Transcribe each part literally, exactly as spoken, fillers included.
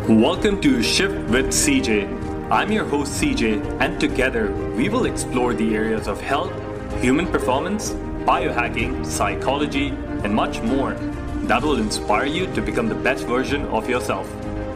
Welcome to Shift with C J. I'm your host C J, and together we will explore the areas of health, human performance, biohacking, psychology, and much more that will inspire you to become the best version of yourself.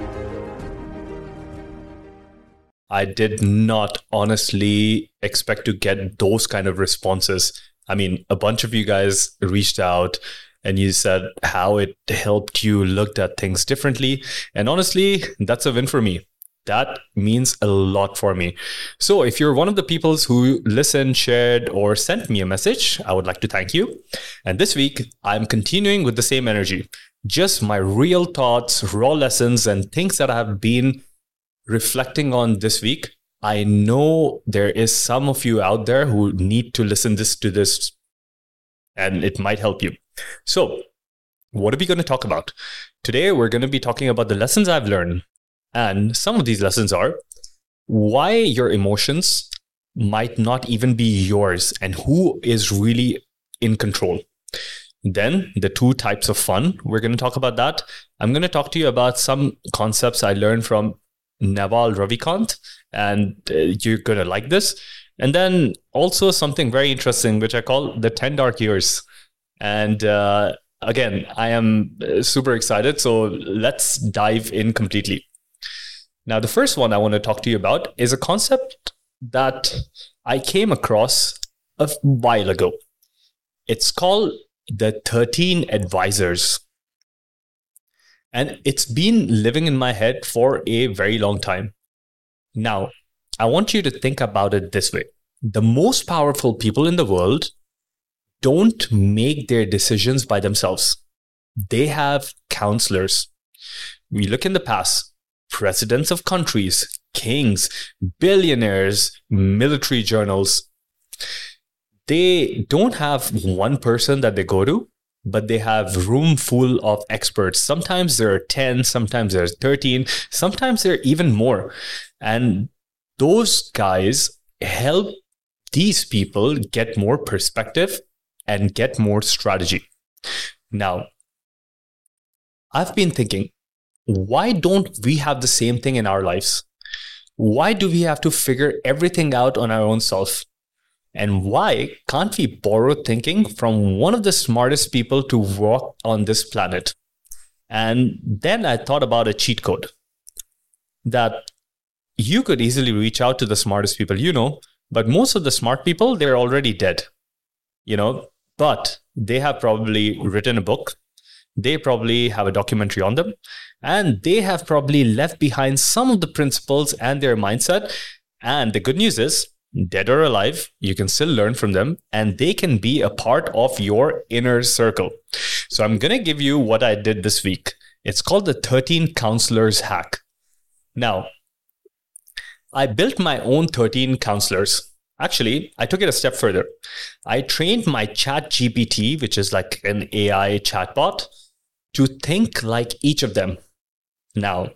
I did not honestly expect to get those kind of responses. I mean, a bunch of you guys reached out and you said how it helped you looked at things differently. And honestly, that's a win for me. That means a lot for me. So if you're one of the people who listened, shared, or sent me a message, I would like to thank you. And this week, I'm continuing with the same energy. Just my real thoughts, raw lessons, and things that I have been reflecting on this week. I know there is some of you out there who need to listen this to this, and it might help you. So, what are we going to talk about? Today, we're going to be talking about the lessons I've learned. And some of these lessons are why your emotions might not even be yours and who is really in control. Then, the two types of fun. We're going to talk about that. I'm going to talk to you about some concepts I learned from Naval Ravikant, and uh, you're going to like this. And then also something very interesting, which I call the ten dark years. And uh, again, I am super excited. So let's dive in completely. Now, the first one I want to talk to you about is a concept that I came across a while ago. It's called the thirteen advisors. And it's been living in my head for a very long time. Now, I want you to think about it this way. The most powerful people in the world don't make their decisions by themselves. They have counselors. We look in the past, presidents of countries, kings, billionaires, military journals. They don't have one person that they go to, but they have room full of experts. Sometimes there are ten, sometimes there are thirteen, sometimes there are even more. And those guys help these people get more perspective and get more strategy. Now, I've been thinking, why don't we have the same thing in our lives? Why do we have to figure everything out on our own self? And why can't we borrow thinking from one of the smartest people to walk on this planet? And then I thought about a cheat code that you could easily reach out to the smartest people you know, but most of the smart people, they're already dead, you know, but they have probably written a book. They probably have a documentary on them, and they have probably left behind some of the principles and their mindset. And the good news is, dead or alive, you can still learn from them, and they can be a part of your inner circle. So I'm going to give you what I did this week. It's called the thirteen Counselors Hack. Now, I built my own thirteen counselors. Actually, I took it a step further. I trained my ChatGPT, which is like an A I chatbot, to think like each of them. Now,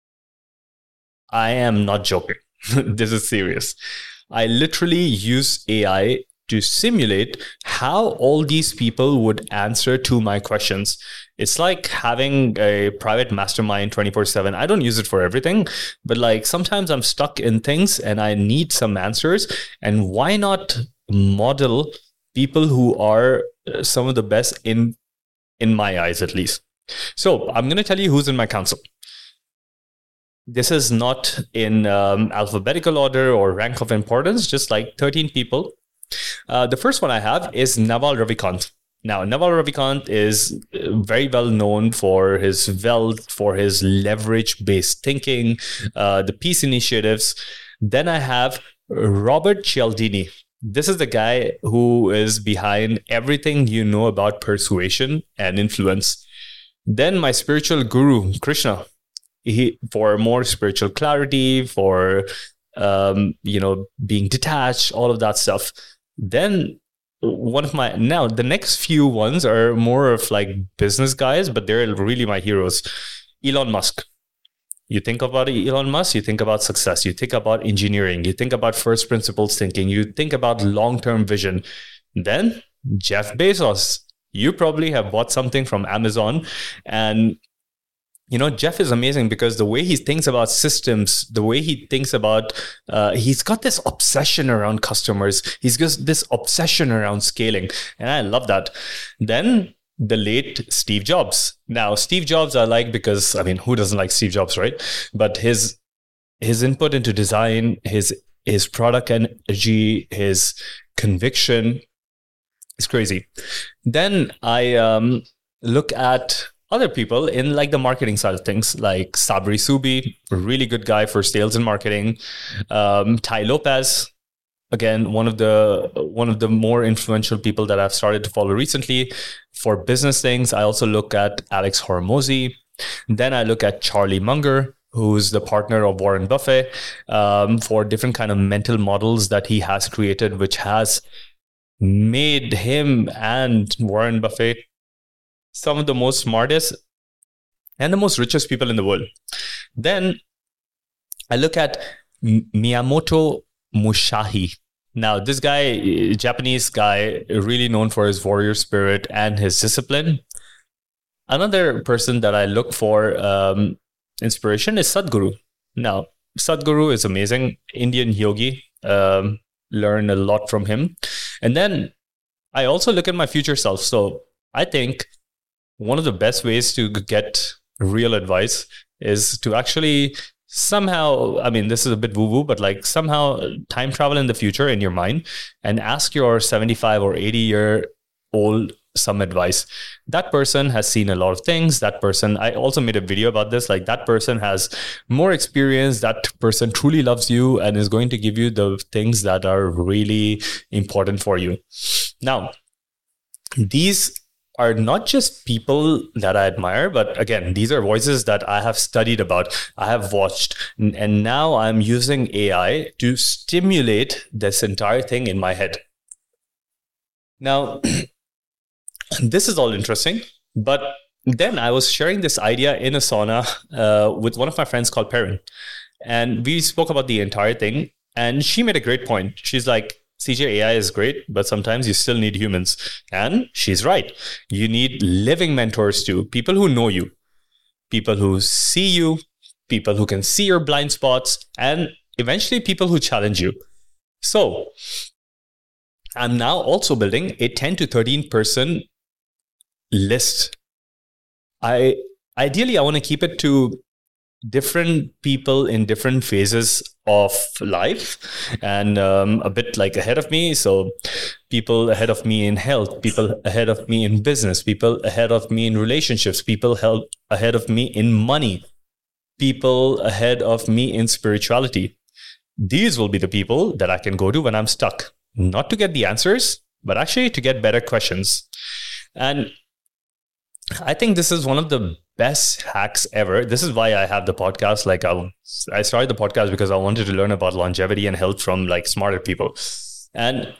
I am not joking. This is serious. I literally use A I to simulate how all these people would answer to my questions. It's like having a private mastermind twenty-four seven. I don't use it for everything, but like sometimes I'm stuck in things and I need some answers. And why not model people who are some of the best in, in my eyes, at least. So I'm going to tell you who's in my council. This is not in um, alphabetical order or rank of importance, just like thirteen people. Uh, the first one I have is Naval Ravikant. Now, Naval Ravikant is very well known for his wealth, for his leverage-based thinking, uh, the peace initiatives. Then I have Robert Cialdini. This is the guy who is behind everything you know about persuasion and influence. Then my spiritual guru, Krishna. He, for more spiritual clarity, for um, you know, being detached, all of that stuff. Then one of my now the next few ones are more of like business guys, but they're really my heroes. Elon Musk. You think about Elon Musk, you think about success, you think about engineering, you think about first principles thinking, you think about long-term vision. Then Jeff Bezos. You probably have bought something from Amazon, and you know, Jeff is amazing because the way he thinks about systems, the way he thinks about, uh, he's got this obsession around customers. He's got this obsession around scaling. And I love that. Then the late Steve Jobs. Now, Steve Jobs I like because, I mean, who doesn't like Steve Jobs, right? But his his input into design, his his product energy, his conviction is crazy. Then I um, look at other people in like the marketing side of things, like Sabri Subi, a really good guy for sales and marketing. Um, Tai Lopez, again, one of the one of the more influential people that I've started to follow recently. For business things, I also look at Alex Hormozi. Then I look at Charlie Munger, who's the partner of Warren Buffett, um, for different kind of mental models that he has created, which has made him and Warren Buffett some of the most smartest and the most richest people in the world. Then I look at Miyamoto Musashi. Now, this guy, Japanese guy, really known for his warrior spirit and his discipline. Another person that I look for um, inspiration is Sadhguru. Now, Sadhguru is amazing. Indian yogi. Um, learn a lot from him. And then I also look at my future self. So I think one of the best ways to get real advice is to actually somehow, I mean, this is a bit woo-woo, but like somehow time travel in the future in your mind and ask your seventy-five or eighty year old some advice. That person has seen a lot of things. That person, I also made a video about this, like that person has more experience. That person truly loves you and is going to give you the things that are really important for you. Now, these are not just people that I admire, but again, these are voices that I have studied about, I have watched, and now I'm using A I to stimulate this entire thing in my head. Now, this is all interesting, but then I was sharing this idea in a sauna uh, with one of my friends called Perrin, and we spoke about the entire thing, and she made a great point. She's like, C J, A I is great, but sometimes you still need humans. And she's right. You need living mentors too. People who know you, people who see you, people who can see your blind spots, and eventually people who challenge you. So I'm now also building a ten to thirteen person list. I ideally, I want to keep it to different people in different phases of life and um, a bit like ahead of me. So people ahead of me in health, people ahead of me in business, people ahead of me in relationships, people held ahead of me in money, people ahead of me in spirituality. These will be the people that I can go to when I'm stuck, not to get the answers, but actually to get better questions. And I think this is one of the best hacks ever. This is why I have the podcast. Like I, I started the podcast because I wanted to learn about longevity and health from like smarter people. And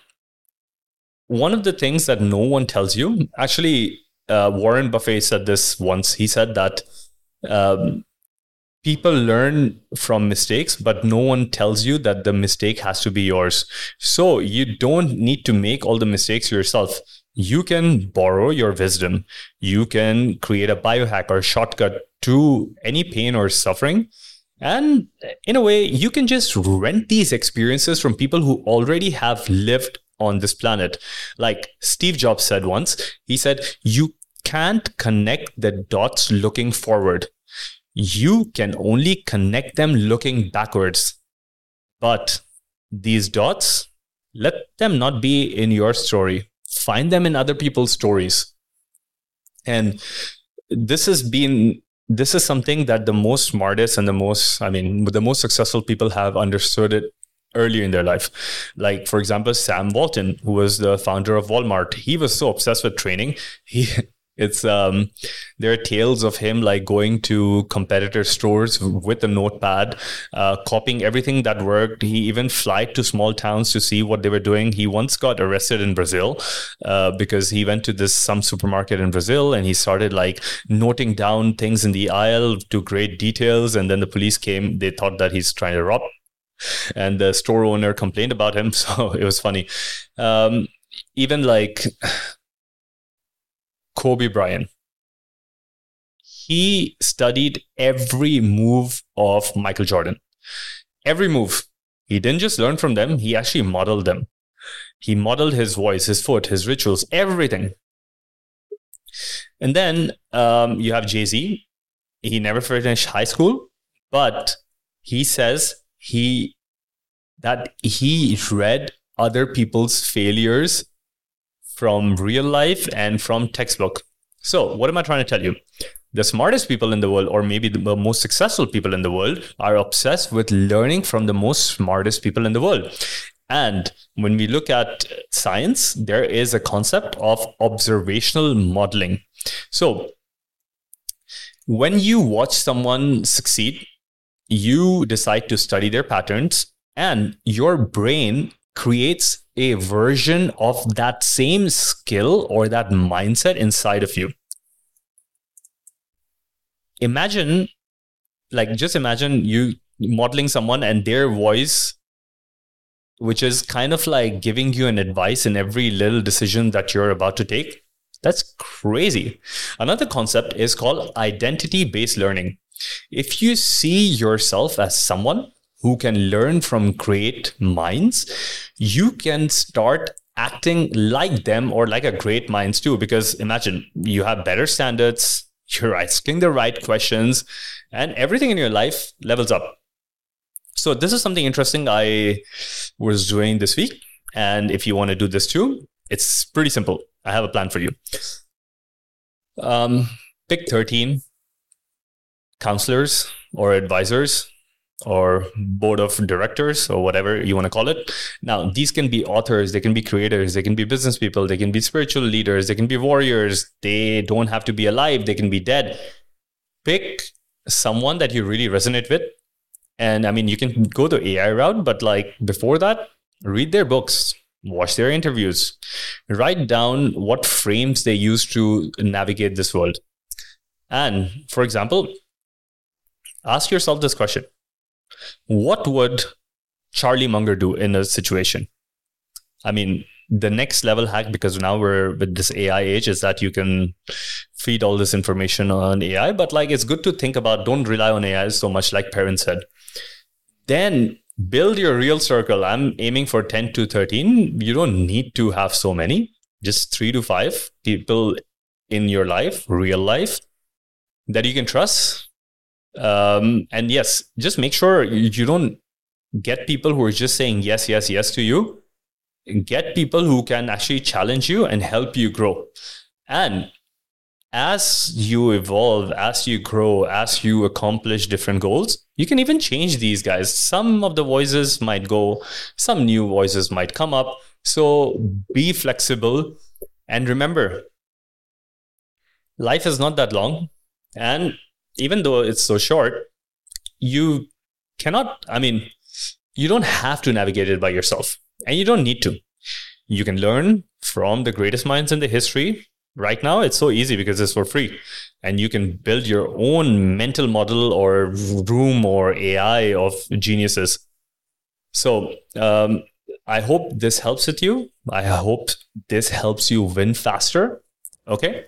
one of the things that no one tells you, actually, uh, Warren Buffett said this once. He said that um, people learn from mistakes, but no one tells you that the mistake has to be yours. So you don't need to make all the mistakes yourself. You can borrow your wisdom. You can create a biohack or shortcut to any pain or suffering. And in a way, you can just rent these experiences from people who already have lived on this planet. Like Steve Jobs said once, he said, you can't connect the dots looking forward. You can only connect them looking backwards. But these dots, let them not be in your story. Find them in other people's stories. And this has been, this is something that the most smartest and the most, I mean, the most successful people have understood it earlier in their life. Like, for example, Sam Walton, who was the founder of Walmart. He was so obsessed with training. He, it's, um, there are tales of him like going to competitor stores with a notepad, uh, copying everything that worked. He even flew to small towns to see what they were doing. He once got arrested in Brazil, uh, because he went to this, some supermarket in Brazil and he started like noting down things in the aisle to great details. And then the police came, they thought that he's trying to rob. And the store owner complained about him. So it was funny. Um, even like Kobe Bryant. he studied every move of Michael Jordan. Every move. He didn't just learn from them, he actually modeled them. He modeled his voice, his foot, his rituals, everything. And then um, you have Jay-Z. He never finished high school, but he says he that he read other people's failures from real life and from textbook. So what am I trying to tell you? The smartest people in the world, or maybe the most successful people in the world, are obsessed with learning from the most smartest people in the world. And when we look at science, there is a concept of observational modeling. So when you watch someone succeed, you decide to study their patterns, and your brain creates a version of that same skill or that mindset inside of you. Imagine, like, just imagine you modeling someone and their voice, which is kind of like giving you an advice in every little decision that you're about to take. That's crazy. Another concept is called identity-based learning. If you see yourself as someone who can learn from great minds, you can start acting like them or like a great minds too. Because imagine you have better standards, you're asking the right questions, and everything in your life levels up. So this is something interesting I was doing this week. And if you want to do this too, it's pretty simple. I have a plan for you. Um, pick thirteen counselors or advisors or board of directors or whatever you want to call it. Now, these can be authors, they can be creators, they can be business people, they can be spiritual leaders, they can be warriors. They don't have to be alive, they can be dead. Pick someone that you really resonate with. And I mean, you can go the A I route, but like before that, read their books, watch their interviews, write down what frames they use to navigate this world. And for example, ask yourself this question. What would Charlie Munger do in a situation? I mean, the next level hack, because now we're with this A I age, is that you can feed all this information on A I. But like, it's good to think about, don't rely on A I so much, like parents said. Then build your real circle. I'm aiming for ten to thirteen. You don't need to have so many, just three to five people in your life, real life, that you can trust. Um, and yes, just make sure you, you don't get people who are just saying yes, yes, yes to you. Get people who can actually challenge you and help you grow. And as you evolve, as you grow, as you accomplish different goals, you can even change these guys. Some of the voices might go, some new voices might come up. So be flexible. And remember, life is not that long. And even though it's so short, you cannot, I mean, you don't have to navigate it by yourself. And you don't need to. You can learn from the greatest minds in the history. Right now, it's so easy because it's for free. And you can build your own mental model or room or A I of geniuses. So um, I hope this helps with you. I hope this helps you win faster. Okay.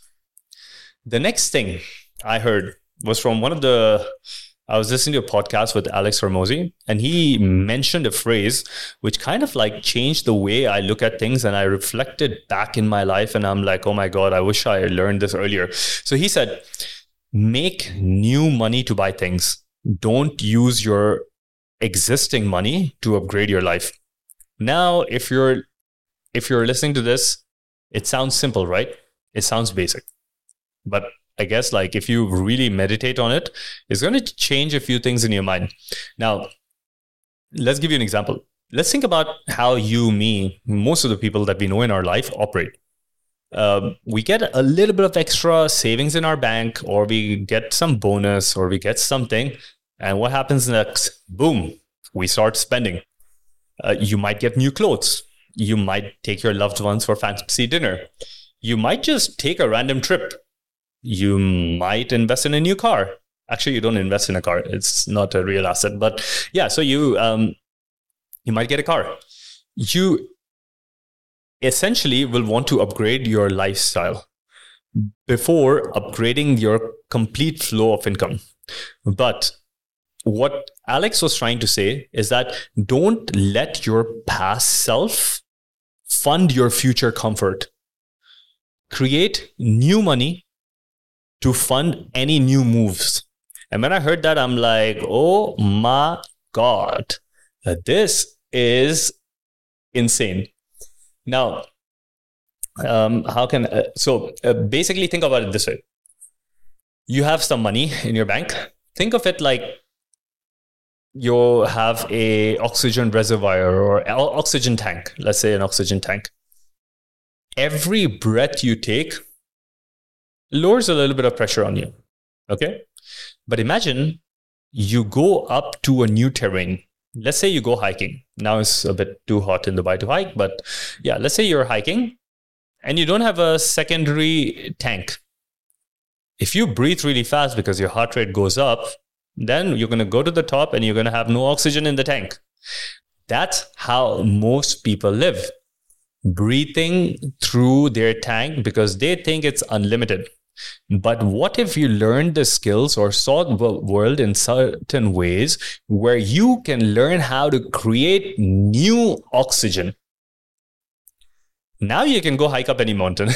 The next thing I heard was from one of the, I was listening to a podcast with Alex Hormozi, and he mentioned a phrase which kind of like changed the way I look at things. And I reflected back in my life and I'm like, oh my God, I wish I learned this earlier. So he said, make new money to buy things. Don't use your existing money to upgrade your life. Now, if you're, if you're listening to this, it sounds simple, right? It sounds basic, but I guess like if you really meditate on it, it's going to change a few things in your mind. Now, let's give you an example. Let's think about how you, me, most of the people that we know in our life operate. Um, we get a little bit of extra savings in our bank, or we get some bonus, or we get something. And what happens next? Boom, we start spending. Uh, you might get new clothes. You might take your loved ones for fancy dinner. You might just take a random trip. You might invest in a new car. Actually, you don't invest in a car. It's not a real asset. But yeah, so you um, you might get a car. You essentially will want to upgrade your lifestyle. before upgrading your complete flow of income. But what Alex was trying to say is that don't let your past self fund your future comfort. Create new money to fund any new moves. And when I heard that, I'm like, oh my God, this is insane. Now, um, how can, uh, so uh, basically think about it this way. You have some money in your bank. Think of it like you have a oxygen reservoir or oxygen tank. Let's say an oxygen tank. Every breath you take lowers a little bit of pressure on you. Okay? But imagine you go up to a new terrain. Let's say you go hiking. Now it's a bit too hot in Dubai to hike, but yeah, let's say you're hiking and you don't have a secondary tank. If you breathe really fast because your heart rate goes up, then you're going to go to the top and you're going to have no oxygen in the tank. That's how most people live. Breathing through their tank because they think it's unlimited. But what if you learned the skills or saw the world in certain ways where you can learn how to create new oxygen? Now you can go hike up any mountain.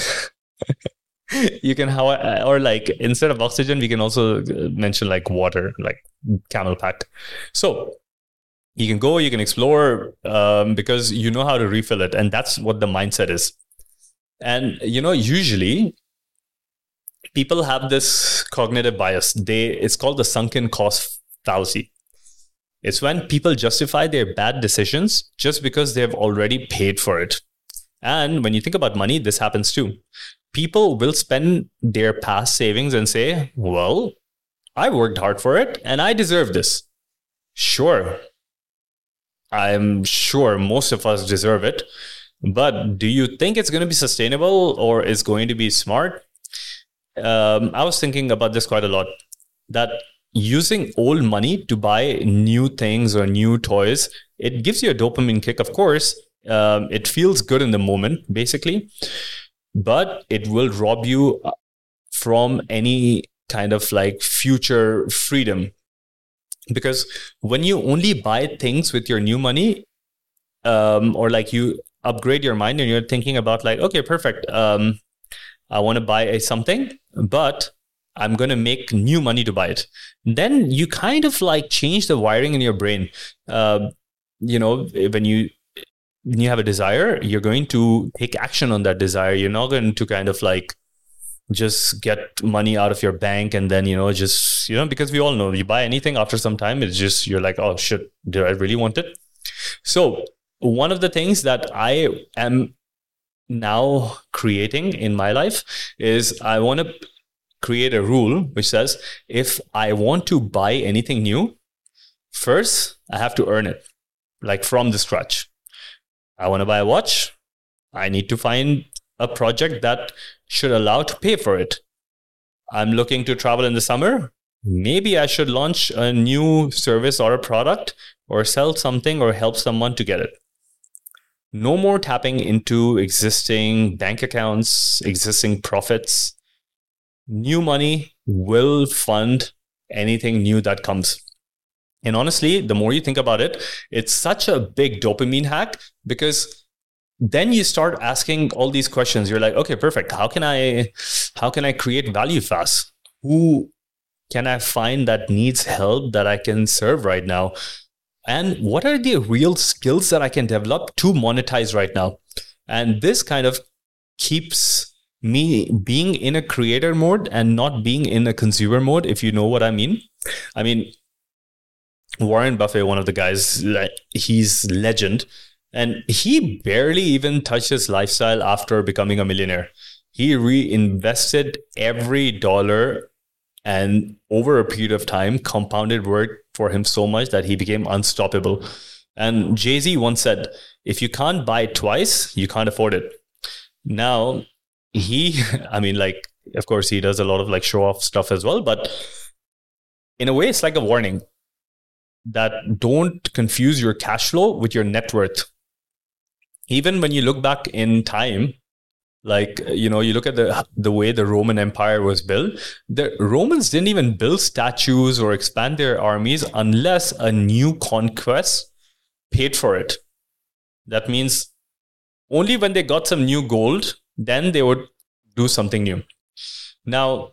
You can, or like instead of oxygen, we can also mention like water, like camel pack. So you can go, you can explore um, because you know how to refill it. And that's what the mindset is. And, you know, usually people have this cognitive bias. They, it's called the sunken cost fallacy. It's when people justify their bad decisions just because they've already paid for it. And when you think about money, this happens too. People will spend their past savings and say, well, I worked hard for it and I deserve this. Sure. I'm sure most of us deserve it. But do you think it's going to be sustainable or is going to be smart? Um, I was thinking about this quite a lot. That using old money to buy new things or new toys, it gives you a dopamine kick, of course. Um, it feels good in the moment, basically. But it will rob you from any kind of like future freedom. Because when you only buy things with your new money, um, or like you upgrade your mind and you're thinking about like, okay, perfect. Um, I want to buy a something, but I'm going to make new money to buy it. Then you kind of like change the wiring in your brain. Uh, you know, when you when you have a desire, you're going to take action on that desire. You're not going to kind of like just get money out of your bank and then, you know, just, you know, because we all know you buy anything after some time, it's just, you're like, oh shit, do I really want it? So one of the things that I am now creating in my life is I want to create a rule which says, if I want to buy anything new, first I have to earn it, like from the scratch. I want to buy a watch. I need to find a project that should allow to pay for it. I'm looking to travel in the summer. Maybe I should launch a new service or a product or sell something or help someone to get it. No more tapping into existing bank accounts, existing profits. New money will fund anything new that comes. And honestly, the more you think about it, it's such a big dopamine hack because then you start asking all these questions. You're like, okay, perfect. How can I, how can I create value fast? Who can I find that needs help that I can serve right now? And what are the real skills that I can develop to monetize right now? And this kind of keeps me being in a creator mode and not being in a consumer mode, if you know what I mean. I mean, Warren Buffett, one of the guys, he's legend. And he barely even touched his lifestyle after becoming a millionaire. He reinvested every dollar and over a period of time, compounded work for him so much that he became unstoppable. And Jay-Z once said, if you can't buy it twice, you can't afford it. Now, he, I mean, like, of course, he does a lot of like show off stuff as well. But in a way, it's like a warning that don't confuse your cash flow with your net worth. Even when you look back in time, Like, you know, you look at the the way the Roman Empire was built. The Romans didn't even build statues or expand their armies unless a new conquest paid for it. That means only when they got some new gold, then they would do something new. Now,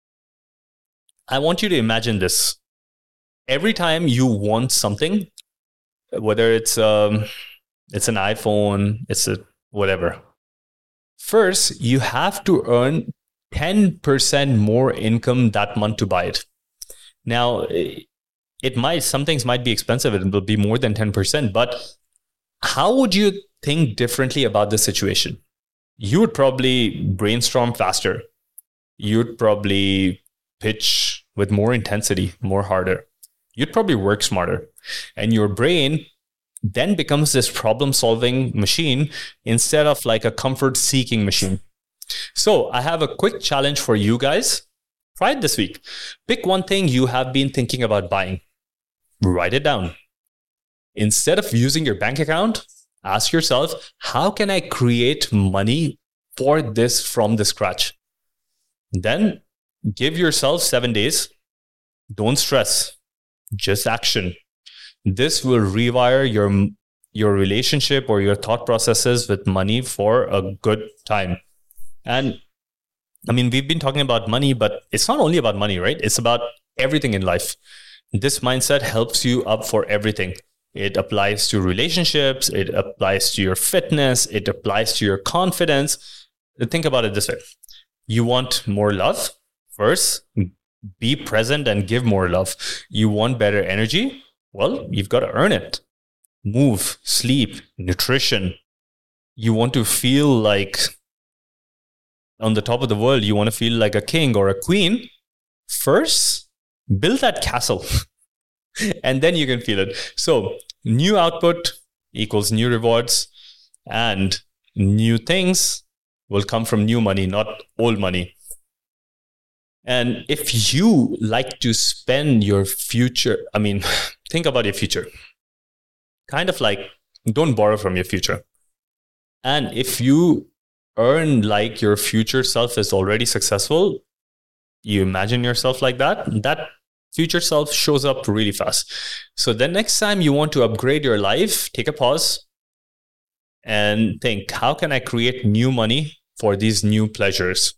I want you to imagine this. Every time you want something, whether it's um, it's an iPhone, it's a whatever. First, you have to earn ten percent more income that month to buy it. Now, it might, some things might be expensive. It will be more than ten percent. But how would you think differently about the situation? You would probably brainstorm faster. You'd probably pitch with more intensity, more harder. You'd probably work smarter. And your brain then becomes this problem-solving machine instead of like a comfort-seeking machine. So I have a quick challenge for you guys. Try it this week. Pick one thing you have been thinking about buying. Write it down. Instead of using your bank account, ask yourself, how can I create money for this from the scratch? Then give yourself seven days. Don't stress. Just action. This will rewire your your relationship or your thought processes with money for a good time. And I mean, we've been talking about money, but it's not only about money, right? It's about everything in life. This mindset helps you up for everything. It applies to relationships. It applies to your fitness. It applies to your confidence. Think about it this way. You want more love? First, be present and give more love. You want better energy? Well, you've got to earn it. Move, sleep, nutrition. You want to feel like on the top of the world. You want to feel like a king or a queen. First, build that castle. And then you can feel it. So new output equals new rewards, and new things will come from new money, not old money. And if you like to spend your future, I mean, think about your future. Kind of like, don't borrow from your future. And if you earn like your future self is already successful, you imagine yourself like that, that future self shows up really fast. So the next time you want to upgrade your life, take a pause and think, how can I create new money for these new pleasures?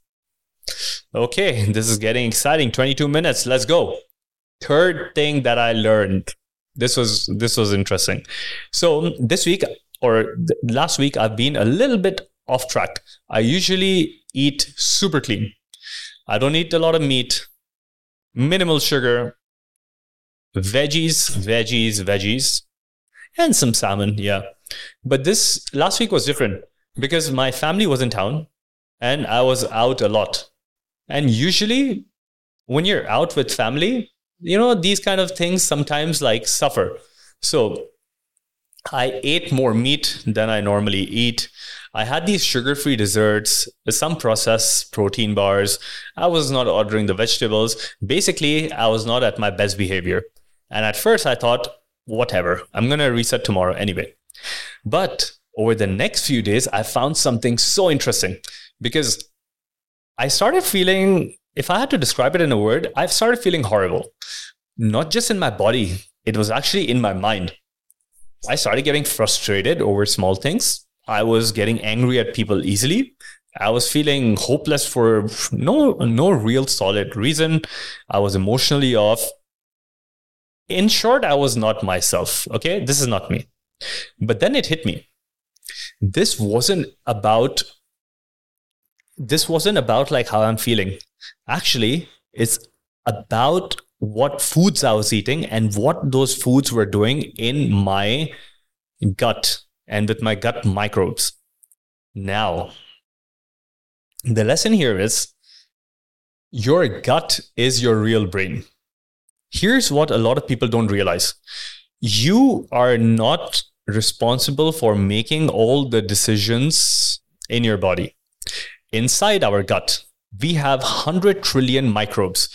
Okay, this is getting exciting. twenty-two minutes. Let's go. Third thing that I learned. This was this was interesting. So this week or th- last week, I've been a little bit off track. I usually eat super clean. I don't eat a lot of meat, minimal sugar, veggies, veggies, veggies, and some salmon. Yeah. But this last week was different because my family was in town and I was out a lot. And usually when you're out with family, you know, these kind of things sometimes like suffer. So I ate more meat than I normally eat. I had these sugar-free desserts, some processed protein bars. I was not ordering the vegetables. Basically, I was not at my best behavior. And at first I thought, whatever, I'm going to reset tomorrow anyway. But over the next few days, I found something so interesting because I started feeling, if I had to describe it in a word, I've started feeling horrible. Not just in my body, it was actually in my mind. I started getting frustrated over small things. I was getting angry at people easily. I was feeling hopeless for no, no real solid reason. I was emotionally off. In short, I was not myself. Okay, this is not me. But then it hit me. This wasn't about This wasn't about like how I'm feeling. Actually, it's about what foods I was eating and what those foods were doing in my gut and with my gut microbes. Now, the lesson here is your gut is your real brain. Here's what a lot of people don't realize. You are not responsible for making all the decisions in your body. Inside our gut, we have one hundred trillion microbes.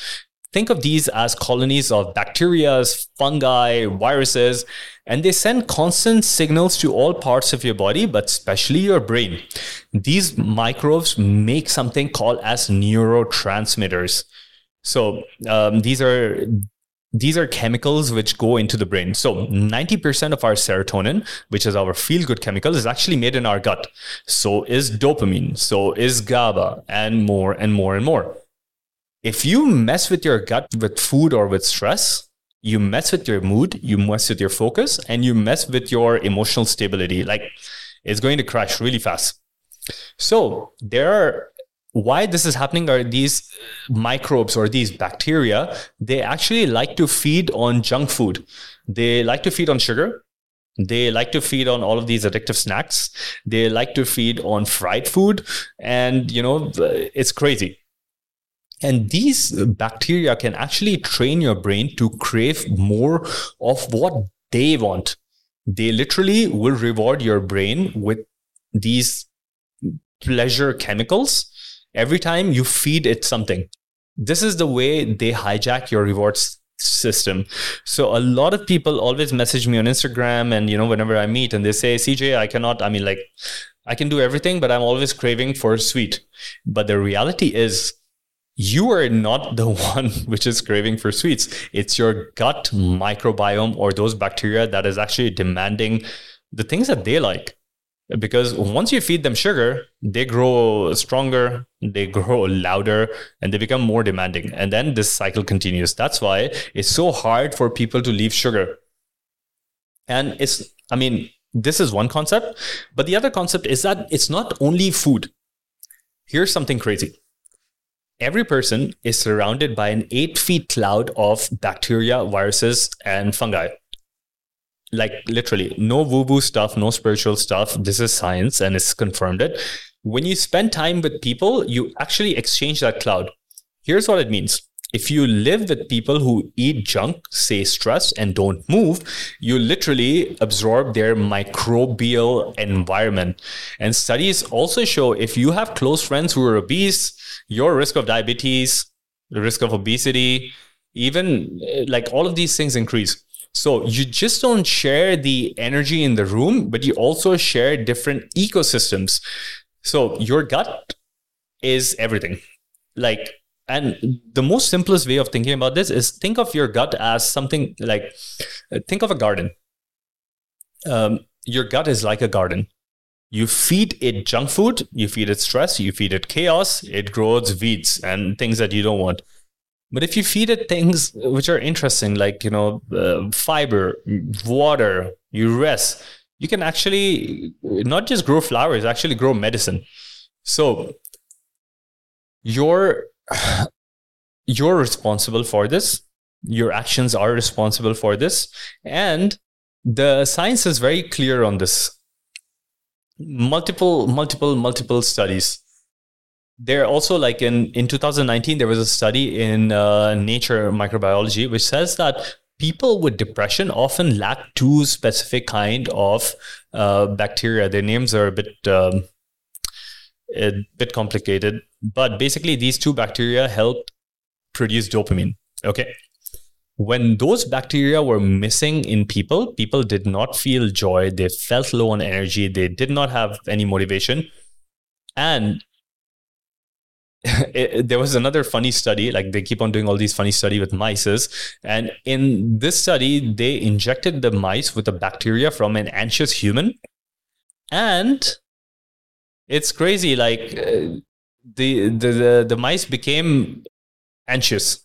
think of these as colonies of bacteria, fungi, viruses, and they send constant signals to all parts of your body, but especially your brain. These microbes make something called as neurotransmitters. So um, these are these are chemicals which go into the brain. So ninety percent of our serotonin, which is our feel-good chemical, is actually made in our gut. So is dopamine, so is GABA, and more and more and more. If you mess with your gut with food or with stress, you mess with your mood, you mess with your focus, and you mess with your emotional stability. Like, it's going to crash really fast. So there are, why this is happening are these microbes or these bacteria, they actually like to feed on junk food. They like to feed on sugar. They like to feed on all of these addictive snacks. They like to feed on fried food. And, you know, it's crazy. And these bacteria can actually train your brain to crave more of what they want. They literally will reward your brain with these pleasure chemicals every time you feed it something. This is the way they hijack your rewards system. So a lot of people always message me on Instagram and, you know, whenever I meet and they say, C J, I cannot, I mean, like, I can do everything, but I'm always craving for sweet. But the reality is, you are not the one which is craving for sweets. It's your gut microbiome or those bacteria that is actually demanding the things that they like. Because once you feed them sugar, they grow stronger, they grow louder, and they become more demanding. And then this cycle continues. That's why it's so hard for people to leave sugar. And it's, I mean, this is one concept. But the other concept is that it's not only food. Here's something crazy. Every person is surrounded by an eight feet cloud of bacteria, viruses, and fungi. Like literally, no woo-woo stuff, no spiritual stuff. This is science and it's confirmed it. When you spend time with people, you actually exchange that cloud. Here's what it means. If you live with people who eat junk, say stress, and don't move, you literally absorb their microbial environment. And studies also show if you have close friends who are obese, your risk of diabetes, the risk of obesity, even like all of these things increase. So you just don't share the energy in the room, but you also share different ecosystems. So your gut is everything. Like, and the most simplest way of thinking about this is think of your gut as something like, think of a garden. Um, your gut is like a garden. You feed it junk food, you feed it stress, you feed it chaos, it grows weeds and things that you don't want. But if you feed it things which are interesting, like, you know, uh, fiber, water, you rest, you can actually not just grow flowers, actually grow medicine. So you're, you're responsible for this. Your actions are responsible for this. And the science is very clear on this. Multiple, multiple, multiple studies. There also, like in, in two thousand nineteen, there was a study in uh, Nature Microbiology, which says that people with depression often lack two specific kind of uh, bacteria. Their names are a bit, um, a bit complicated, but basically these two bacteria help produce dopamine. Okay. When those bacteria were missing in people, people did not feel joy. They felt low on energy. They did not have any motivation. And it, there was another funny study, like they keep on doing all these funny studies with mice. And in this study, they injected the mice with a bacteria from an anxious human. And it's crazy. Like uh, the, the, the, the mice became anxious.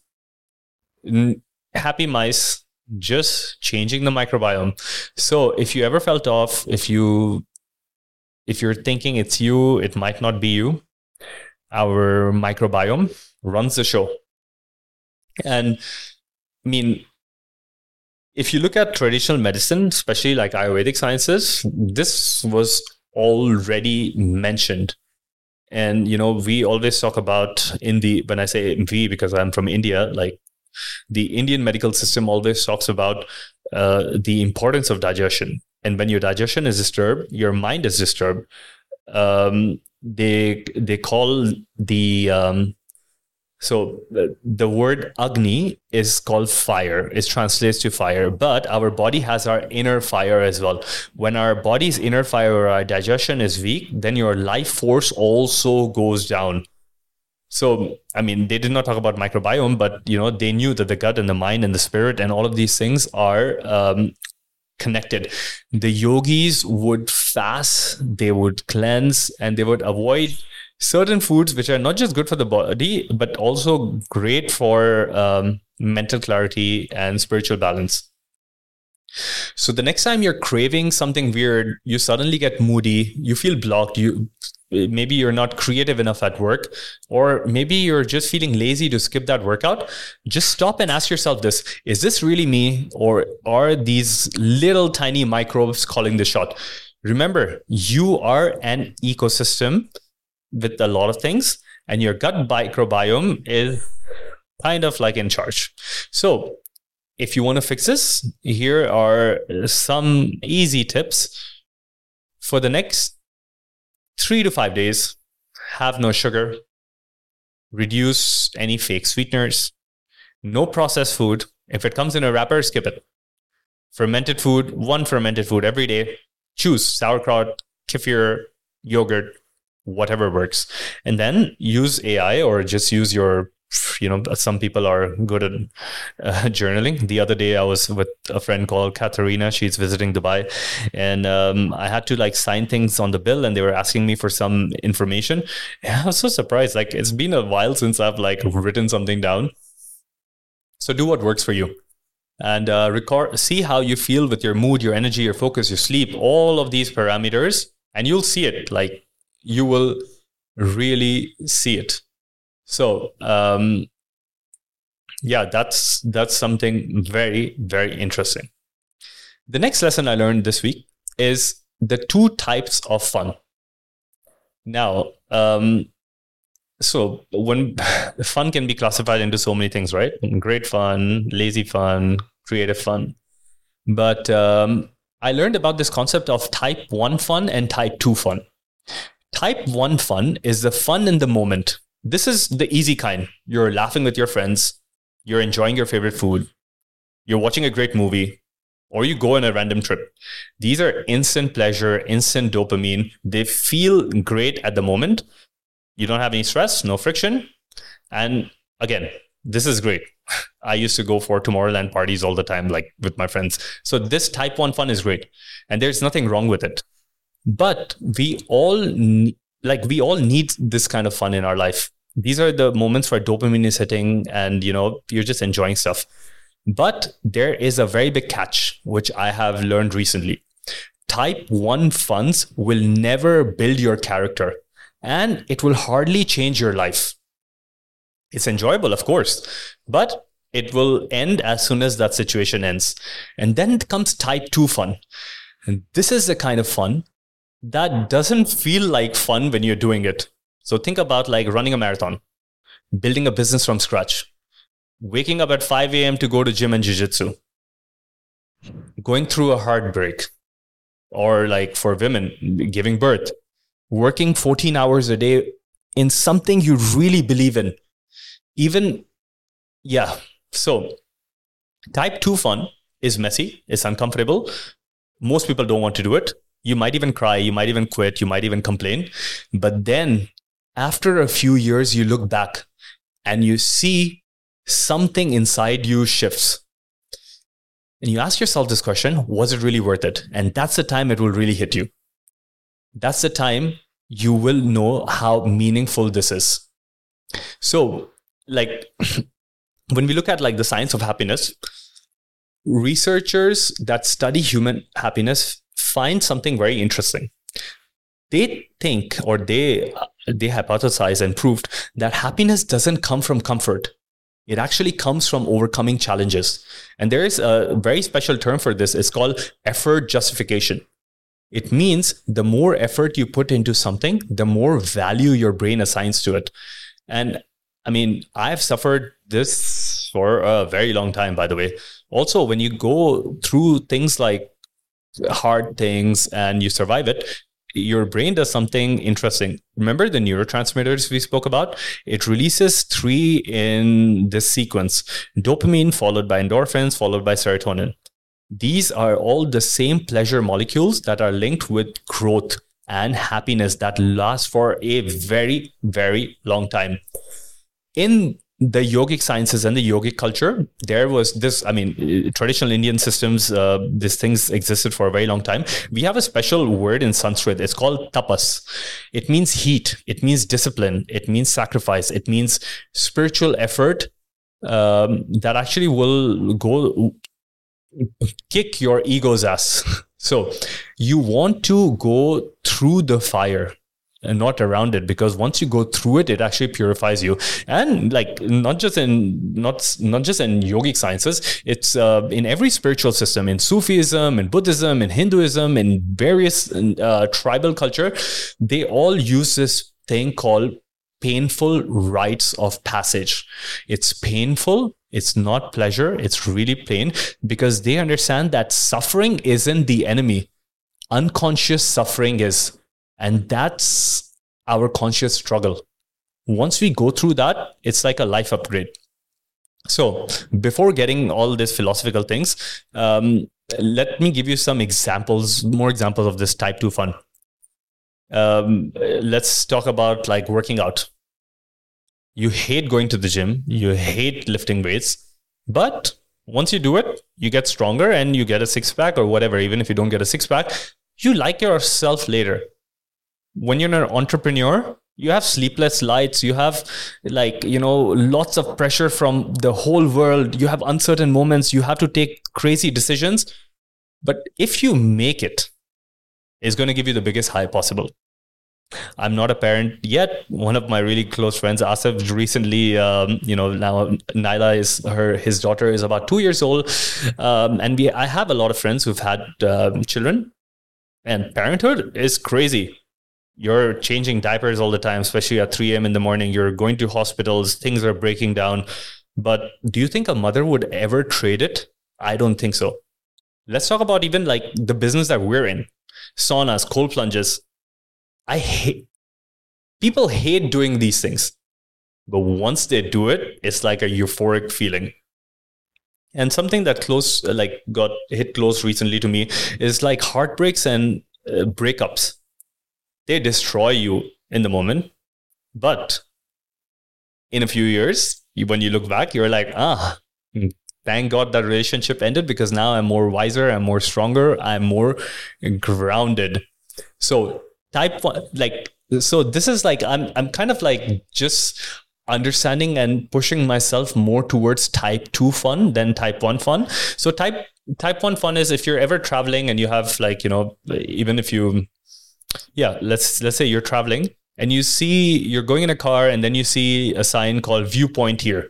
Happy mice, just changing the microbiome. So if you ever felt off, if you if you're thinking it's you, it might not be you. Our microbiome runs the show. And I mean, if you look at traditional medicine, especially like Ayurvedic sciences, this was already mentioned. And, you know, we always talk about in the, when I say we, because I'm from India, like, the Indian medical system always talks about uh, the importance of digestion. And when your digestion is disturbed, your mind is disturbed. Um, they they call the um, So the, the word Agni is called fire. It translates to fire, but our body has our inner fire as well. When our body's inner fire or our digestion is weak, then your life force also goes down. So, I mean, they did not talk about microbiome, but, you know, they knew that the gut and the mind and the spirit and all of these things are um, connected. The yogis would fast, they would cleanse, and they would avoid certain foods which are not just good for the body, but also great for um, mental clarity and spiritual balance. So the next time you're craving something weird, you suddenly get moody, you feel blocked, you maybe you're not creative enough at work, or maybe you're just feeling lazy to skip that workout, just stop and ask yourself this: is this really me, or are these little tiny microbes calling the shot? Remember, you are an ecosystem with a lot of things, and your gut microbiome is kind of like in charge. So if you want to fix this, here are some easy tips. For the next three to five days, have no sugar, reduce any fake sweeteners, no processed food. If it comes in a wrapper, skip it. Fermented food, one fermented food every day. Choose sauerkraut, kefir, yogurt, whatever works. And then use A I, or just use your, you know, some people are good at uh, journaling. The other day I was with a friend called Katarina. She's visiting Dubai, and um, I had to like sign things on the bill, and they were asking me for some information. And I was so surprised. Like, it's been a while since I've like written something down. So do what works for you, and uh, record, see how you feel with your mood, your energy, your focus, your sleep, all of these parameters, and you'll see it. Like, you will really see it. So, um, yeah, that's that's something very, very interesting. The next lesson I learned this week is the two types of fun. Now, um, so when fun can be classified into so many things, right? Great fun, lazy fun, creative fun. But um, I learned about this concept of type one fun and type two fun. Type one fun is the fun in the moment. This is the easy kind. You're laughing with your friends, you're enjoying your favorite food, you're watching a great movie, or you go on a random trip. These are instant pleasure, instant dopamine. They feel great at the moment. You don't have any stress, no friction. And again, this is great. I used to go for Tomorrowland parties all the time, like with my friends. So this type one fun is great, and there's nothing wrong with it. But we all like we all need this kind of fun in our life. These are the moments where dopamine is hitting, and you know, you're just enjoying stuff. But there is a very big catch, which I have learned recently. Type one funs will never build your character, and it will hardly change your life. It's enjoyable, of course, but it will end as soon as that situation ends. And then comes type two fun. And this is the kind of fun that doesn't feel like fun when you're doing it. So think about like running a marathon, building a business from scratch, waking up at five a.m. to go to gym and jiu-jitsu, going through a heartbreak, or like for women, giving birth, working fourteen hours a day in something you really believe in. Even, yeah. So type two fun is messy, it's uncomfortable. Most people don't want to do it. You might even cry, you might even quit, you might even complain. But then after a few years, you look back and you see something inside you shifts. And you ask yourself this question: was it really worth it? And that's the time it will really hit you. That's the time you will know how meaningful this is. So like when we look at like the science of happiness, researchers that study human happiness find something very interesting. They think, or they they hypothesize and proved that happiness doesn't come from comfort. It actually comes from overcoming challenges. And there is a very special term for this. It's called effort justification. It means the more effort you put into something, the more value your brain assigns to it. And I mean, I've suffered this for a very long time, by the way. Also, when you go through things like hard things and you survive it, your brain does something interesting. Remember the neurotransmitters we spoke about? It releases three in this sequence: dopamine, followed by endorphins, followed by serotonin. These are all the same pleasure molecules that are linked with growth and happiness that lasts for a very, very long time. In the yogic sciences and the yogic culture, there was this, I mean, traditional Indian systems, uh, these things existed for a very long time. We have a special word in Sanskrit. It's called tapas. It means heat. It means discipline. It means sacrifice. It means spiritual effort um, that actually will go kick your ego's ass. So you want to go through the fire and not around it, because once you go through it, it actually purifies you. And like not just in not not just in yogic sciences, it's uh, in every spiritual system, in Sufism, in Buddhism, in Hinduism, in various uh, tribal culture, they all use this thing called painful rites of passage. It's painful. It's not pleasure. It's really pain, because they understand that suffering isn't the enemy. Unconscious suffering is. And that's our conscious struggle. Once we go through that, it's like a life upgrade. So before getting all these philosophical things, um, let me give you some examples, more examples of this type two fun. Um, let's talk about like working out. You hate going to the gym. You hate lifting weights. But once you do it, you get stronger and you get a six pack or whatever. Even if you don't get a six pack, you like yourself later. When you're an entrepreneur, you have sleepless nights. You have like, you know, lots of pressure from the whole world. You have uncertain moments. You have to take crazy decisions. But if you make it, it's going to give you the biggest high possible. I'm not a parent yet. One of my really close friends, Asif, recently, um, you know, now Naila is her, his daughter is about two years old. Um, and we, I have a lot of friends who've had uh, children, and parenthood is crazy. You're changing diapers all the time, especially at three a.m. in the morning. You're going to hospitals. Things are breaking down. But do you think a mother would ever trade it? I don't think so. Let's talk about even like the business that we're in. Saunas, cold plunges. I hate, people hate doing these things. But once they do it, it's like a euphoric feeling. And something that close, like got hit close recently to me is like heartbreaks and uh, breakups. They destroy you in the moment. But in a few years, you, when you look back, you're like, ah, thank God that relationship ended, because now I'm more wiser, I'm more stronger, I'm more grounded. So type one, like, so this is like, I'm, I'm kind of like just understanding and pushing myself more towards type two fun than type one fun. So type, type one fun is if you're ever traveling and you have like, you know, even if you, yeah, let's, let's say you're traveling and you see, you're going in a car and then you see a sign called viewpoint here.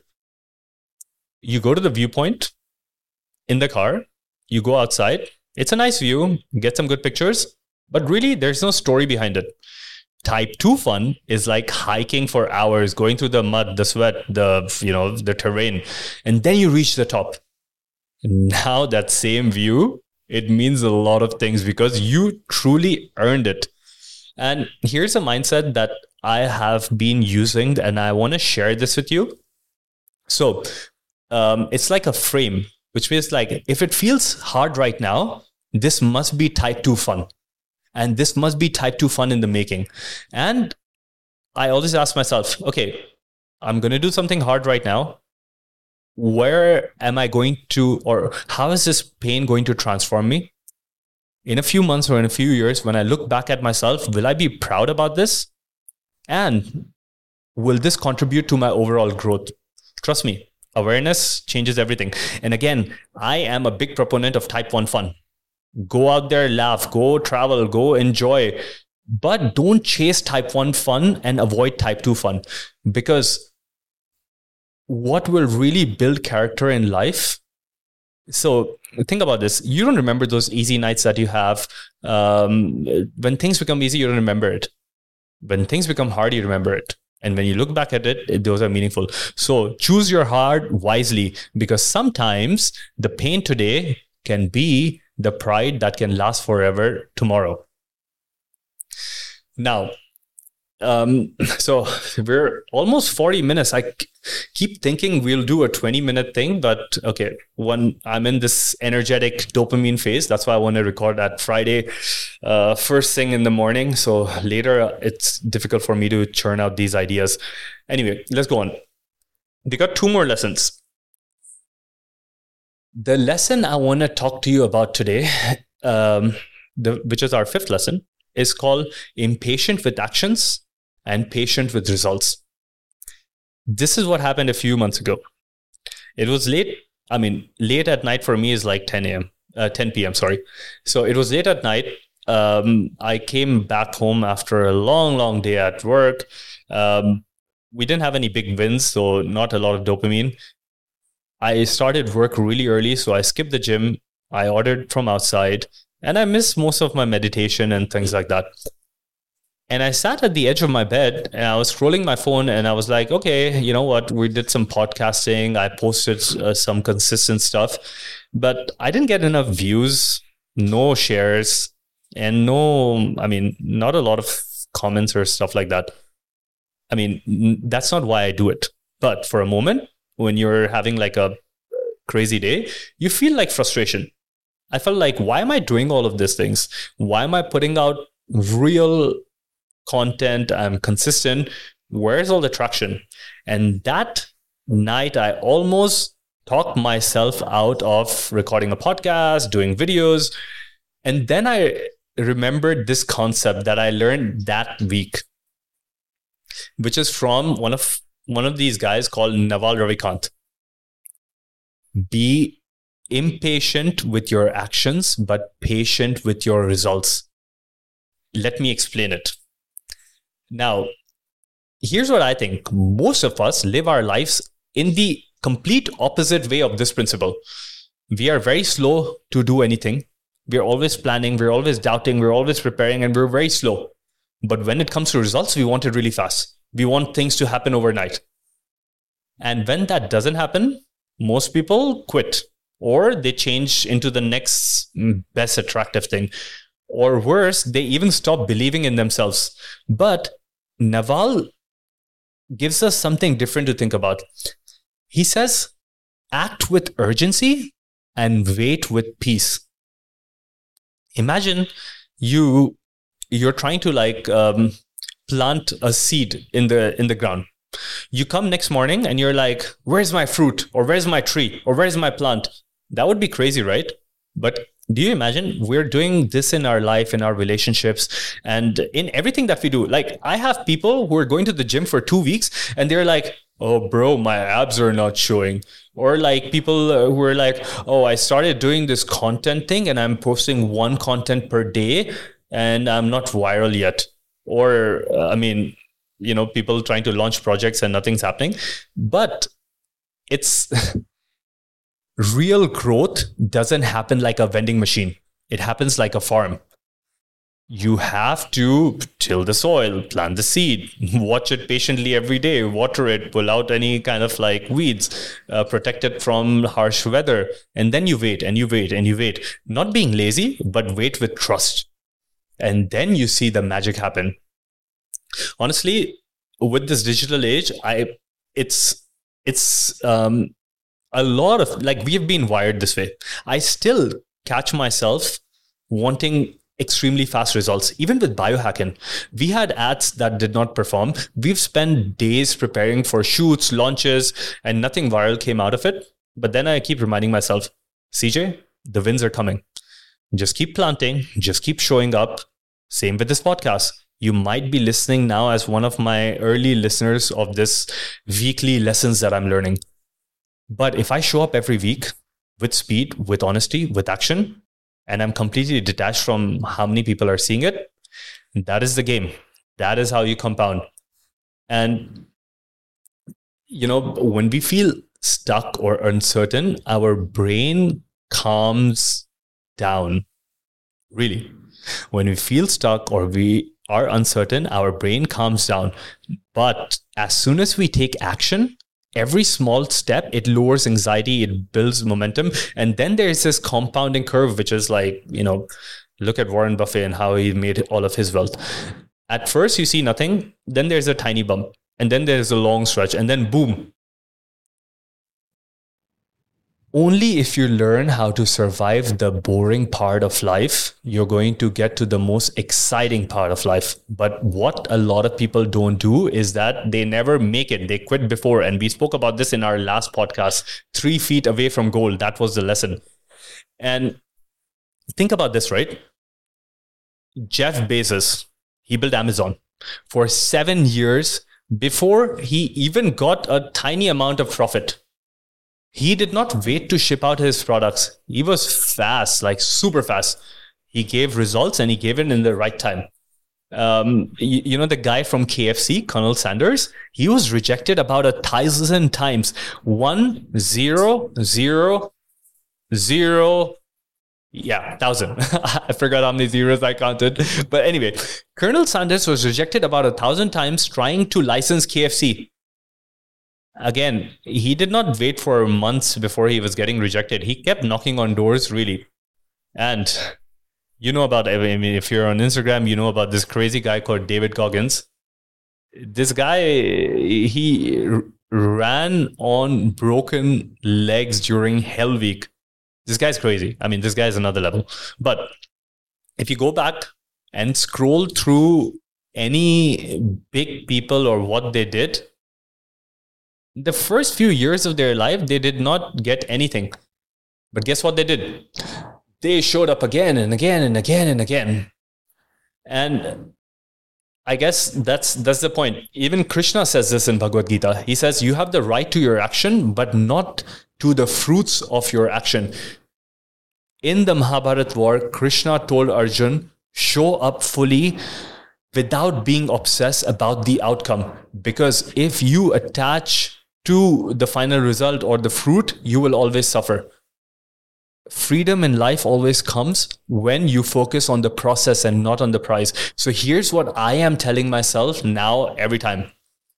You go to the viewpoint in the car, you go outside. It's a nice view, get some good pictures, but really there's no story behind it. Type two fun is like hiking for hours, going through the mud, the sweat, the, you know, the terrain, and then you reach the top. Now that same view, it means a lot of things because you truly earned it. And here's a mindset that I have been using, and I want to share this with you. So um, it's like a frame, which means like, if it feels hard right now, this must be type two fun. And this must be type two fun in the making. And I always ask myself, okay, I'm going to do something hard right now. Where am I going to, or how is this pain going to transform me? In a few months or in a few years, when I look back at myself, will I be proud about this? And will this contribute to my overall growth? Trust me, awareness changes everything. And again, I am a big proponent of type one fun. Go out there, laugh, go travel, go enjoy. But don't chase type one fun and avoid type two fun. Because what will really build character in life? So think about this. You don't remember those easy nights that you have. Um, when things become easy, you don't remember it. When things become hard, you remember it. And when you look back at it, it, those are meaningful. So choose your hard wisely, because sometimes the pain today can be the pride that can last forever tomorrow. Now, um, so we're almost forty minutes. I keep thinking we'll do a twenty minute thing, but okay, when I'm in this energetic dopamine phase, that's why I want to record that Friday, uh, first thing in the morning. So later it's difficult for me to churn out these ideas. Anyway, let's go on. We got two more lessons. The lesson I want to talk to you about today, um, the, which is our fifth lesson, is called impatient with actions and patient with results. This is what happened a few months ago. It was late. I mean, late at night for me is like ten a.m., uh, ten p.m., sorry. So it was late at night. Um, I came back home after a long, long day at work. Um, we didn't have any big wins, so not a lot of dopamine. I started work really early, so I skipped the gym. I ordered from outside, and I missed most of my meditation and things like that. And I sat at the edge of my bed and I was scrolling my phone and I was like, okay, you know what? We did some podcasting. I posted uh, some consistent stuff, but I didn't get enough views, no shares, and no, I mean, not a lot of comments or stuff like that. I mean, that's not why I do it. But for a moment, when you're having like a crazy day, you feel like frustration. I felt like, why am I doing all of these things? Why am I putting out real content? I'm consistent. Where's all the traction? And that night, I almost talked myself out of recording a podcast, doing videos. And then I remembered this concept that I learned that week, which is from one of one of these guys called Naval Ravikant. Be impatient with your actions, but patient with your results. Let me explain it. Now, here's what I think. Most of us live our lives in the complete opposite way of this principle. We are very slow to do anything. We're always planning, we're always doubting, we're always preparing, and we're very slow. But when it comes to results, we want it really fast. We want things to happen overnight. And when that doesn't happen, most people quit, or they change into the next best attractive thing. Or worse, they even stop believing in themselves. But Naval gives us something different to think about. He says, act with urgency and wait with peace. Imagine you, you're trying to like um, plant a seed in the in the ground. You come next morning and you're like, where's my fruit? Or where's my tree? Or where's my plant? That would be crazy, right? But do you imagine we're doing this in our life, in our relationships, and in everything that we do? Like, I have people who are going to the gym for two weeks and they're like, oh, bro, my abs are not showing. Or like people who are like, oh, I started doing this content thing and I'm posting one content per day and I'm not viral yet. Or, uh, I mean, you know, people trying to launch projects and nothing's happening. But it's... real growth doesn't happen like a vending machine. It happens like a farm. You have to till the soil, plant the seed, watch it patiently every day, water it, pull out any kind of like weeds, uh, protect it from harsh weather. And then you wait and you wait and you wait. Not being lazy, but wait with trust. And then you see the magic happen. Honestly, with this digital age, I it's it's um a lot of, like, we have been wired this way. I still catch myself wanting extremely fast results. Even with biohacking, we had ads that did not perform. We've spent days preparing for shoots, launches, and nothing viral came out of it. But then I keep reminding myself, C J, the wins are coming. Just keep planting, just keep showing up. Same with this podcast. You might be listening now as one of my early listeners of this weekly lessons that I'm learning. But if I show up every week with speed, with honesty, with action, and I'm completely detached from how many people are seeing it, that is the game. That is how you compound. And, you know, when we feel stuck or uncertain, our brain calms down. Really. When we feel stuck or we are uncertain, our brain calms down. But as soon as we take action, every small step, it lowers anxiety, it builds momentum. And then there's this compounding curve, which is like, you know, look at Warren Buffett and how he made all of his wealth. At first, you see nothing. Then there's a tiny bump. And then there's a long stretch. And then boom. Only if you learn how to survive the boring part of life, you're going to get to the most exciting part of life. But what a lot of people don't do is that they never make it. They quit before. And we spoke about this in our last podcast, three feet away from goal. That was the lesson. And think about this, right? Jeff Bezos, he built Amazon for seven years before he even got a tiny amount of profit. He did not wait to ship out his products. He was fast, like super fast. He gave results and he gave it in the right time. Um, you, you know, the guy from K F C, Colonel Sanders, he was rejected about a thousand times. One, zero, zero, zero, yeah, thousand. I forgot how many zeros I counted. But anyway, Colonel Sanders was rejected about a thousand times trying to license K F C. Again, he did not wait for months before he was getting rejected. He kept knocking on doors, really. And you know about, I mean, if you're on Instagram, you know about this crazy guy called David Goggins. This guy, he ran on broken legs during Hell Week. This guy's crazy. I mean, this guy's another level. But if you go back and scroll through any big people or what they did, the first few years of their life, they did not get anything. But guess what they did? They showed up again and again and again and again. And I guess that's that's the point. Even Krishna says this in Bhagavad Gita. He says, you have the right to your action, but not to the fruits of your action. In the Mahabharata war, Krishna told Arjun, show up fully without being obsessed about the outcome. Because if you attach to the final result or the fruit, you will always suffer. Freedom in life always comes when you focus on the process and not on the prize. So here's what I am telling myself now every time.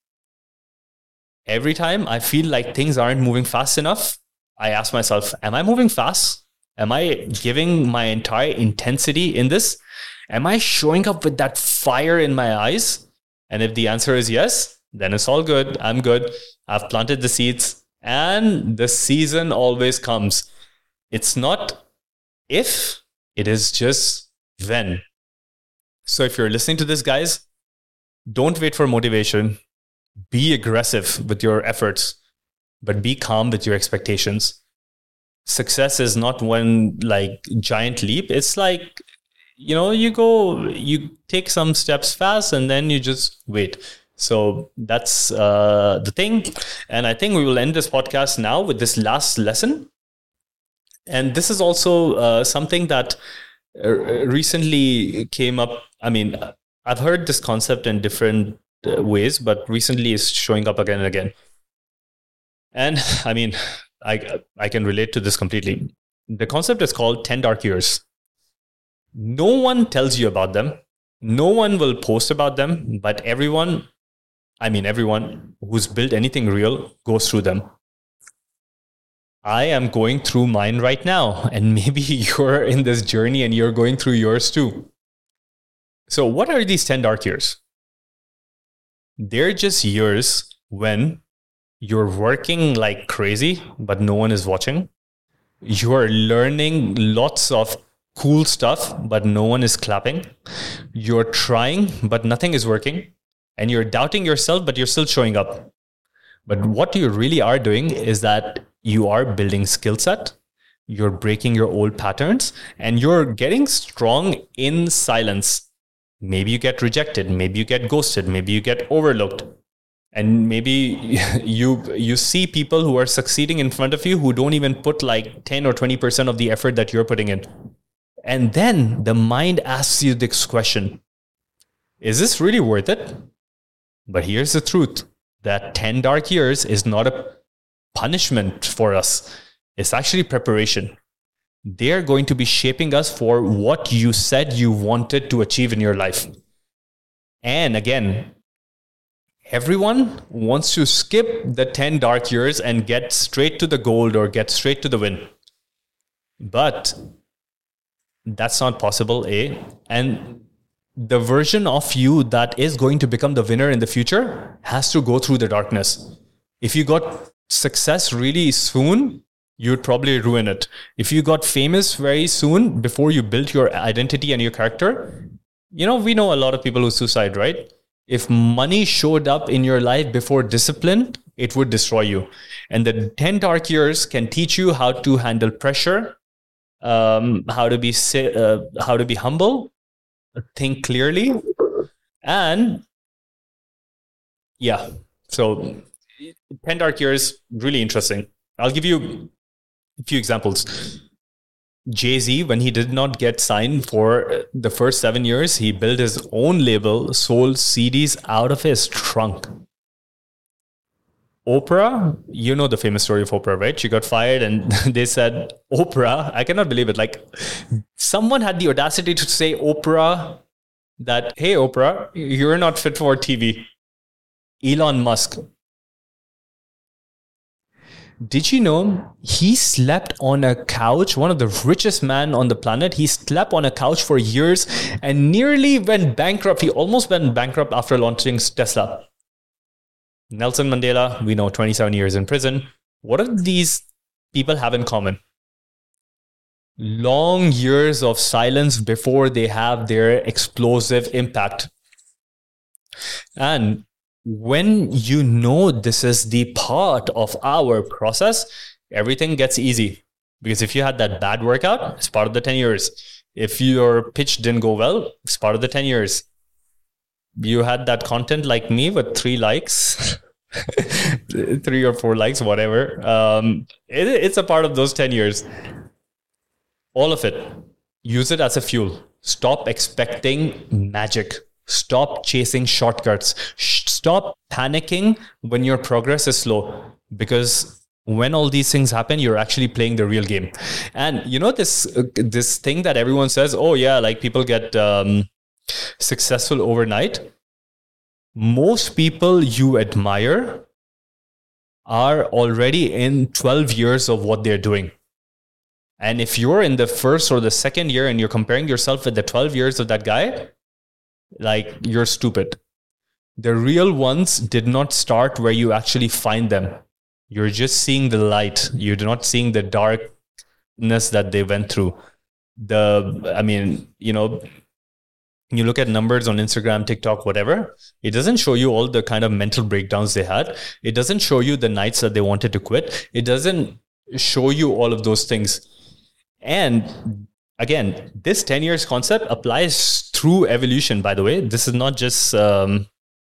Every time I feel like things aren't moving fast enough, I ask myself, am I moving fast? Am I giving my entire intensity in this? Am I showing up with that fire in my eyes? And if the answer is yes, then it's all good. I'm good. I've planted the seeds and the season always comes. It's not if, it is just when. So if you're listening to this, guys, don't wait for motivation. Be aggressive with your efforts, but be calm with your expectations. Success is not one like giant leap. It's like, you know, you go, you take some steps fast and then you just wait. So that's uh, the thing. And I think we will end this podcast now with this last lesson. And this is also uh, something that uh, recently came up. I mean, I've heard this concept in different uh, ways, but recently it's showing up again and again. And I mean, I I can relate to this completely. The concept is called ten dark years. No one tells you about them. No one will post about them, but everyone, I mean, everyone who's built anything real goes through them. I am going through mine right now, and maybe you're in this journey and you're going through yours too. So what are these ten dark years? They're just years when you're working like crazy, but no one is watching. You're learning lots of cool stuff, but no one is clapping. You're trying, but nothing is working. And you're doubting yourself, but you're still showing up. But what you really are doing is that you are building skill set, you're breaking your old patterns, and you're getting strong in silence. Maybe you get rejected, maybe you get ghosted, maybe you get overlooked. And maybe you you see people who are succeeding in front of you who don't even put like ten or twenty percent of the effort that you're putting in. And then the mind asks you this question, is this really worth it? But here's the truth, that ten dark years is not a punishment for us. It's actually preparation. They're going to be shaping us for what you said you wanted to achieve in your life. And again, everyone wants to skip the ten dark years and get straight to the gold or get straight to the win. But that's not possible, A. And the version of you that is going to become the winner in the future has to go through the darkness. If you got success really soon, you'd probably ruin it. If you got famous very soon before you built your identity and your character, you know, we know a lot of people who suicide, right? If money showed up in your life before discipline, it would destroy you. And the ten dark years can teach you how to handle pressure, um, how to be uh, how to be humble, think clearly, and yeah. So ten dark years, really interesting. I'll give you a few examples. Jay-Z, when he did not get signed for the first seven years, he built his own label, sold C Ds out of his trunk. Oprah, you know the famous story of Oprah, right? She got fired and they said, Oprah, I cannot believe it. Like, someone had the audacity to say, Oprah, that, hey, Oprah, you're not fit for T V. Elon Musk. Did you know he slept on a couch, one of the richest men on the planet? He slept on a couch for years and nearly went bankrupt. He almost went bankrupt after launching Tesla. Nelson Mandela, we know, twenty-seven years in prison. What do these people have in common? Long years of silence before they have their explosive impact. And when you know this is the part of our process, everything gets easy. Because if you had that bad workout, it's part of the ten years. If your pitch didn't go well, it's part of the ten years. You had that content like me with three likes, three or four likes, whatever. Um, it, it's a part of those ten years. All of it. Use it as a fuel. Stop expecting magic. Stop chasing shortcuts. Stop panicking when your progress is slow. Because when all these things happen, you're actually playing the real game. And you know this uh, this thing that everyone says, oh yeah, like people get um, successful overnight. Most people you admire are already in twelve years of what they're doing. And if you're in the first or the second year and you're comparing yourself with the twelve years of that guy, like, you're stupid. The real ones did not start where you actually find them. You're just seeing the light. You're not seeing the darkness that they went through. The, I mean, you know, you look at numbers on Instagram, TikTok, whatever, it doesn't show you all the kind of mental breakdowns they had. It doesn't show you the nights that they wanted to quit. It doesn't show you all of those things. And again, this ten years concept applies through evolution, by the way. This is not just, um,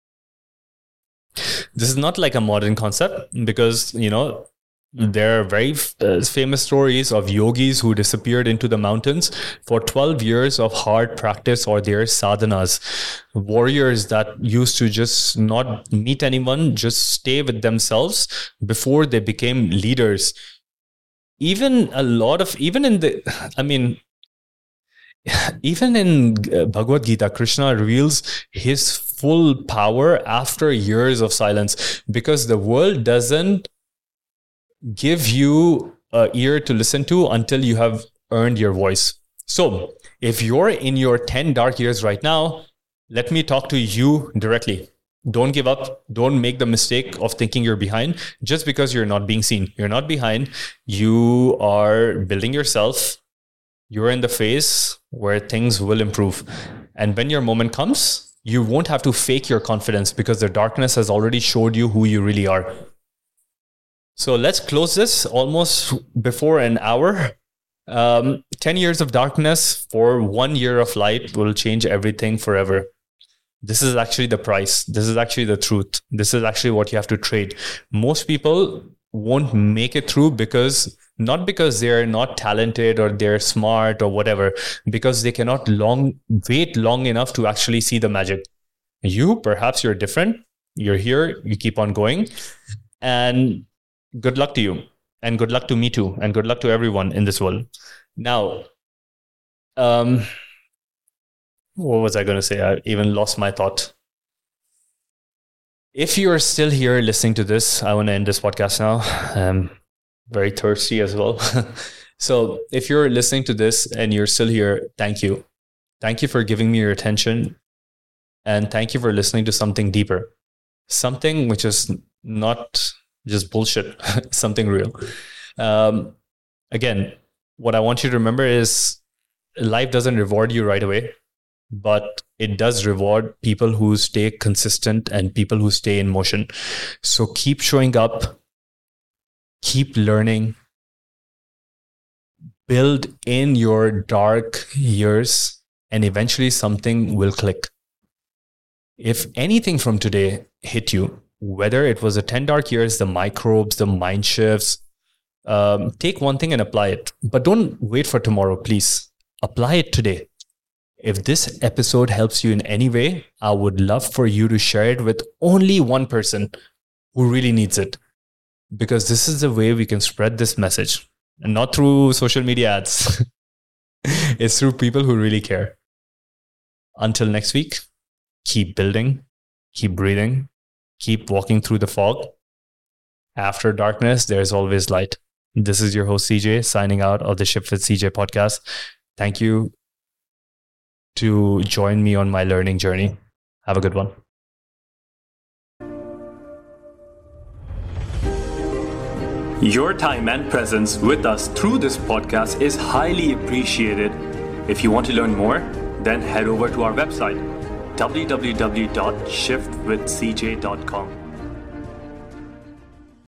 this is not like a modern concept, because, you know, there are very uh, famous stories of yogis who disappeared into the mountains for twelve years of hard practice or their sadhanas. Warriors that used to just not meet anyone, just stay with themselves before they became leaders. Even a lot of, even in the, I mean, even in Bhagavad Gita, Krishna reveals his full power after years of silence, because the world doesn't give you an ear to listen to until you have earned your voice. So if you're in your ten dark years right now, let me talk to you directly. Don't give up. Don't make the mistake of thinking you're behind just because you're not being seen. You're not behind. You are building yourself. You're in the phase where things will improve. And when your moment comes, you won't have to fake your confidence, because the darkness has already showed you who you really are. So let's close this almost before an hour. Um, ten years of darkness for one year of light will change everything forever. This is actually the price. This is actually the truth. This is actually what you have to trade. Most people won't make it through because, not because they're not talented or they're smart or whatever, because they cannot long wait long enough to actually see the magic. You, perhaps you're different. You're here. You keep on going. And good luck to you. And good luck to me too. And good luck to everyone in this world. Now, um, what was I going to say? I even lost my thought. If you're still here listening to this, I want to end this podcast now. I'm very thirsty as well. So if you're listening to this and you're still here, thank you. Thank you for giving me your attention. And thank you for listening to something deeper, something which is not just bullshit, something real. Um, again, what I want you to remember is life doesn't reward you right away, but it does reward people who stay consistent and people who stay in motion. So keep showing up, keep learning, build in your dark years, and eventually something will click. If anything from today hit you, whether it was the ten dark years, the microbes, the mind shifts, um, take one thing and apply it. But don't wait for tomorrow, please. Apply it today. If this episode helps you in any way, I would love for you to share it with only one person who really needs it. Because this is the way we can spread this message. And not through social media ads. It's through people who really care. Until next week, keep building, keep breathing, keep walking through the fog. After darkness, there's always light. This is your host, C J, signing out of the Shift with C J podcast. Thank you to join me on my learning journey. Have a good one. Your time and presence with us through this podcast is highly appreciated. If you want to learn more, then head over to our website, w w w dot shift with c j dot com.